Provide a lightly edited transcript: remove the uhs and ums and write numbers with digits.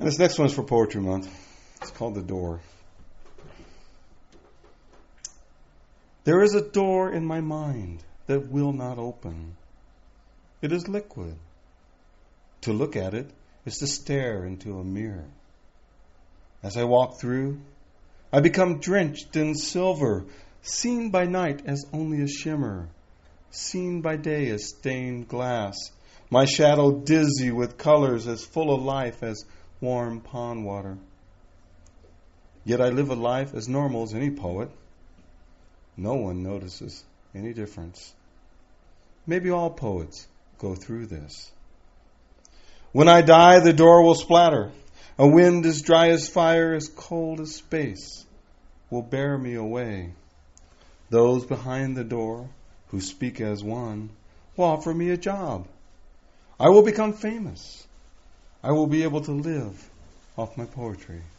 This next one's for Poetry Month. It's called The Door. There is a door in my mind that will not open. It is liquid. To look at it is to stare into a mirror. As I walk through, I become drenched in silver, seen by night as only a shimmer, seen by day as stained glass, my shadow dizzy with colors as full of life as warm pond water. Yet I live a life as normal as any poet. No one notices any difference. Maybe all poets go through this. When I die, the door will splatter. A wind as dry as fire, as cold as space, will bear me away. Those behind the door, who speak as one, will offer me a job. I will become famous. I will be able to live off my poetry.